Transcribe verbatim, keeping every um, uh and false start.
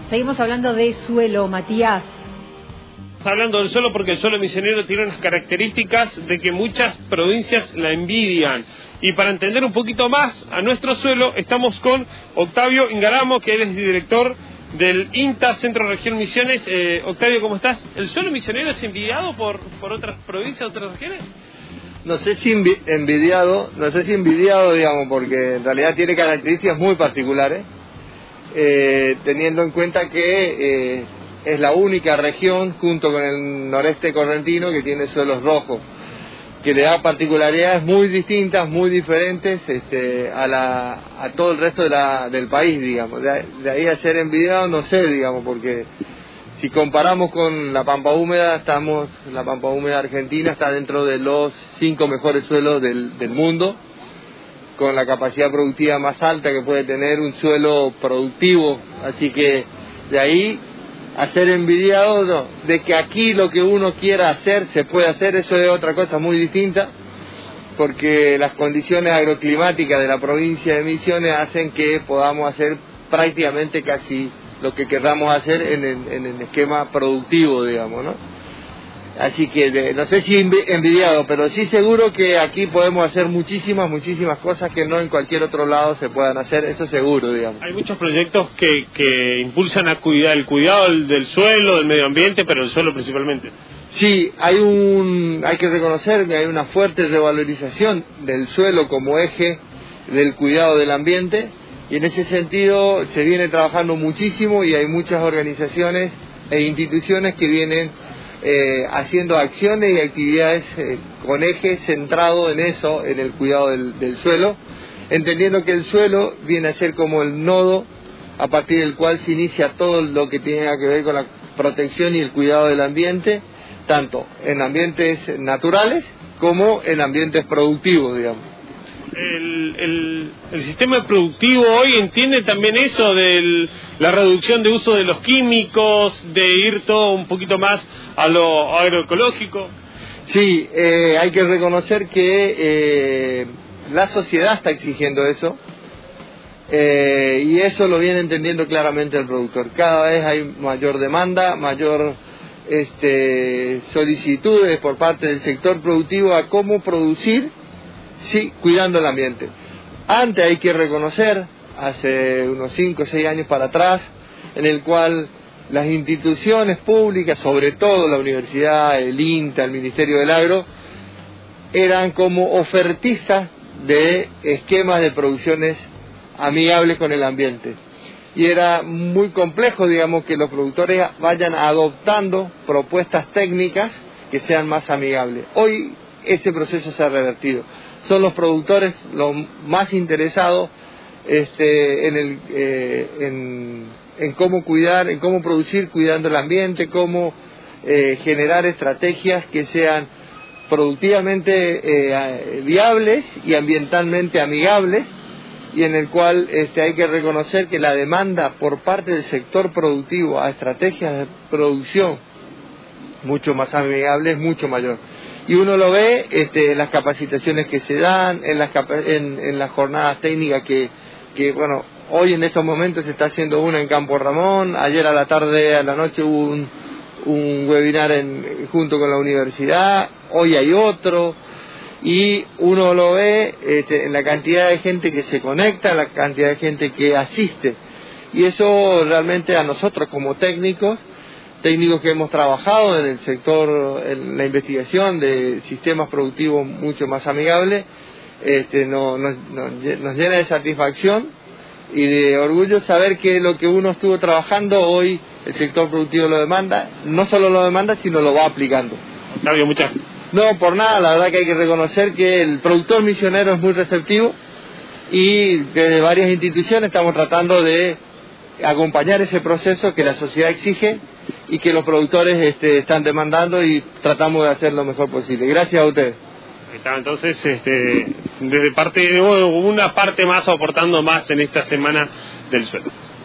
Seguimos hablando de suelo, Matías. Hablando del suelo porque el suelo misionero tiene unas características de que muchas provincias la envidian. Y para entender un poquito más a nuestro suelo, estamos con Octavio Ingaramo, que él es director del INTA Centro Región Misiones. Eh, Octavio, ¿cómo estás? ¿El suelo misionero es envidiado por, por otras provincias, otras regiones? No sé si envidiado, no sé si envidiado, digamos, porque en realidad tiene características muy particulares, eh, teniendo en cuenta que eh, es la única región, junto con el noreste correntino, que tiene suelos rojos, que le da particularidades muy distintas, muy diferentes este, a, la, a todo el resto de la, del país, digamos. De, de ahí a ser envidiado, no sé, digamos, porque si comparamos con la Pampa Húmeda, estamos, la Pampa Húmeda Argentina está dentro de los cinco mejores suelos del, del mundo, con la capacidad productiva más alta que puede tener un suelo productivo, así que de ahí a ser envidiado, no. De que aquí lo que uno quiera hacer se puede hacer, eso es otra cosa muy distinta, porque las condiciones agroclimáticas de la provincia de Misiones hacen que podamos hacer prácticamente casi lo que querramos hacer en el, en el esquema productivo, digamos, ¿no? Así que de, no sé si envidiado, pero sí seguro que aquí podemos hacer muchísimas, muchísimas cosas que no en cualquier otro lado se puedan hacer, eso seguro, digamos. Hay muchos proyectos que, que impulsan a cuidar el cuidado del, del suelo, del medio ambiente, pero el suelo principalmente. Sí, hay un, hay que reconocer que hay una fuerte revalorización del suelo como eje del cuidado del ambiente, y en ese sentido se viene trabajando muchísimo y hay muchas organizaciones e instituciones que vienen Eh, haciendo acciones y actividades eh, con eje centrado en eso, en el cuidado del, del suelo, entendiendo que el suelo viene a ser como el nodo a partir del cual se inicia todo lo que tenga que ver con la protección y el cuidado del ambiente, tanto en ambientes naturales como en ambientes productivos, digamos. El, el, el sistema productivo hoy entiende también eso de la reducción de uso de los químicos, de ir todo un poquito más a lo agroecológico. Sí, eh, hay que reconocer que eh, la sociedad está exigiendo eso, eh, y eso lo viene entendiendo claramente el productor. Cada vez hay mayor demanda, mayor este, solicitudes por parte del sector productivo a cómo producir, sí, cuidando el ambiente. Antes hay que reconocer, hace unos cinco o seis años para atrás, en el cual las instituciones públicas, sobre todo la universidad, el INTA, el Ministerio del Agro, eran como ofertistas de esquemas de producciones amigables con el ambiente. Y era muy complejo, digamos, que los productores vayan adoptando propuestas técnicas que sean más amigables. Hoy ese proceso se ha revertido. Son los productores los más interesados este, en, el, eh, en, en cómo cuidar, en cómo producir cuidando el ambiente, cómo eh, generar estrategias que sean productivamente eh, viables y ambientalmente amigables, y en el cual este, hay que reconocer que la demanda por parte del sector productivo a estrategias de producción mucho más amigables es mucho mayor. Y uno lo ve este, en las capacitaciones que se dan, en las, en, en las jornadas técnicas que, que, bueno, hoy en estos momentos se está haciendo una en Campo Ramón, ayer a la tarde, a la noche hubo un, un webinar en, junto con la universidad, hoy hay otro, y uno lo ve este, en la cantidad de gente que se conecta, la cantidad de gente que asiste, y eso realmente a nosotros como técnicos, técnicos que hemos trabajado en el sector, en la investigación de sistemas productivos mucho más amigables, este, no, no, no, nos llena de satisfacción y de orgullo saber que lo que uno estuvo trabajando hoy el sector productivo lo demanda, no solo lo demanda, sino lo va aplicando. Octavio, muchas No, por nada, la verdad que hay que reconocer que el productor misionero es muy receptivo y desde varias instituciones estamos tratando de acompañar ese proceso que la sociedad exige y que los productores este, están demandando, y tratamos de hacer lo mejor posible. Gracias a ustedes. Está, entonces, este, desde parte de una parte más, aportando más en esta semana del suelo.